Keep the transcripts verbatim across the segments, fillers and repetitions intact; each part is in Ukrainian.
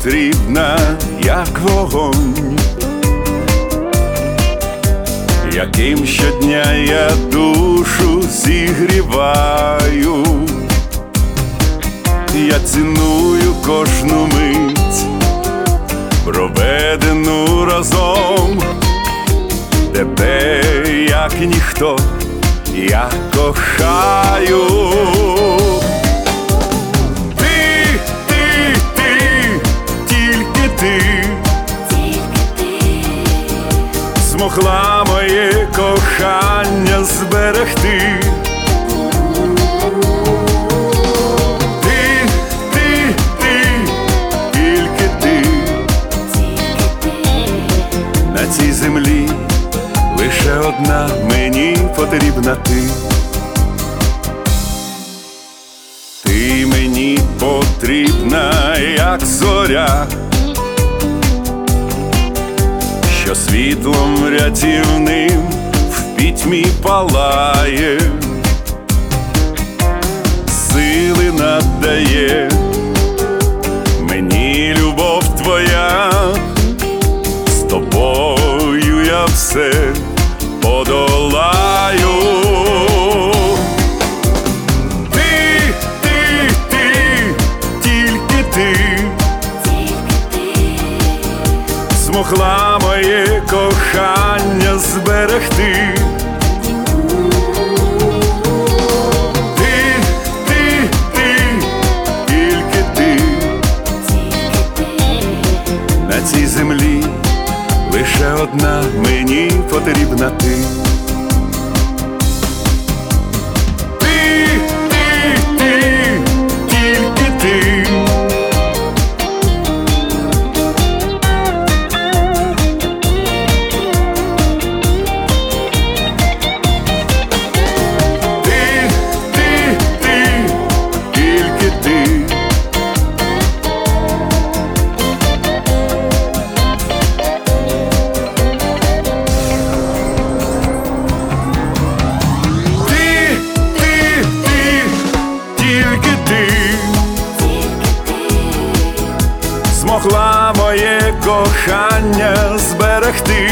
потрібна, як вогонь, яким щодня я душу зігріваю. Я ціную кожну мить, проведену разом. Тебе, як ніхто, я кохаю. Ти, ти, ти, тільки ти, тільки ти змогла моє кохання зберегти. Ти, ти, ти, тільки ти, тільки ти на цій землі лише одна мені потрібна ти. Ти мені потрібна, як зоря, що світлом рятівним в пітьмі палає, сили надає мені любов твоя. З тобою я все подолаю. Ти, ти, ти, тільки ти, тільки ти змогла моє кохання зберегти. Ти, ти, ти, тільки ти, тільки ти на цій землі лише одна мені потрібна ти. Ти, ти, ти, тільки ти, ти, ти, ти, тільки ти. Ти, ти, ти, тільки ти, тільки ти змогла моє кохання зберегти.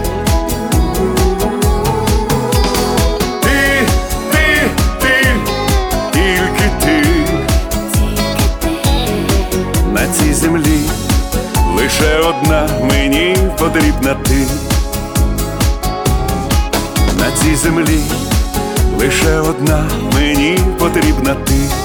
Ти, ти, ти, тільки ти, тільки ти на цій землі лише одна мені потрібна ти. На цій землі лише одна мені потрібна ти.